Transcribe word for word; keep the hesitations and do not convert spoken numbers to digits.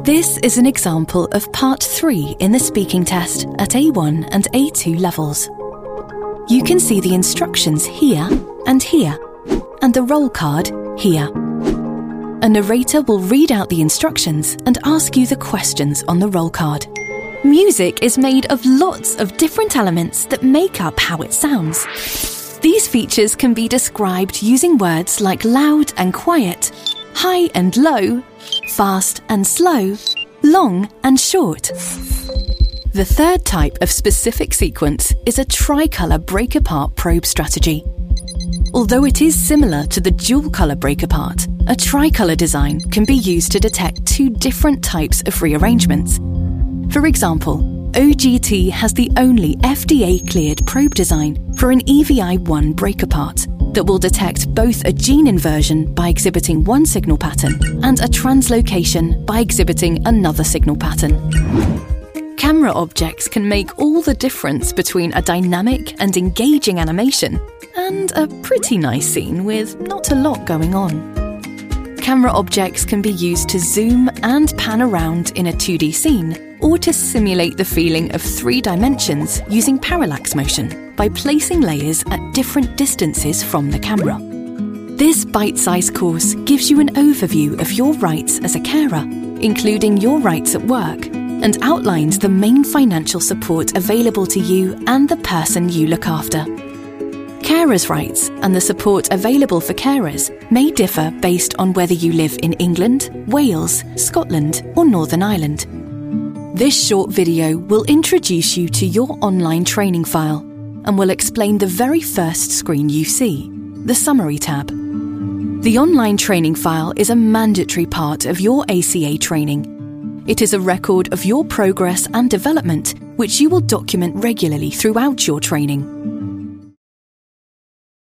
This is an example of part three in the speaking test at A one and A two levels. You can see the instructions here and here, and the roll card here. A narrator will read out the instructions and ask you the questions on the roll card. Music is made of lots of different elements that make up how it sounds. These features can be described using words like loud and quiet, high and low, fast and slow, long and short. The third type of specific sequence is a tricolour break-apart probe strategy. Although it is similar to the dual-colour break-apart, a tricolour design can be used to detect two different types of rearrangements. For example, O G T has the only F D A-cleared probe design for an E V I one break-apart that will detect both a gene inversion by exhibiting one signal pattern and a translocation by exhibiting another signal pattern. Camera objects can make all the difference between a dynamic and engaging animation and a pretty nice scene with not a lot going on. Camera objects can be used to zoom and pan around in a two D scene, or to simulate the feeling of three dimensions using parallax motion by placing layers at different distances from the camera. This bite-sized course gives you an overview of your rights as a carer, including your rights at work, and outlines the main financial support available to you and the person you look after. Carers' rights and the support available for carers may differ based on whether you live in England, Wales, Scotland, or Northern Ireland. This short video will introduce you to your online training file and will explain the very first screen you see, the Summary tab. The online training file is a mandatory part of your A C A training. It is a record of your progress and development which you will document regularly throughout your training.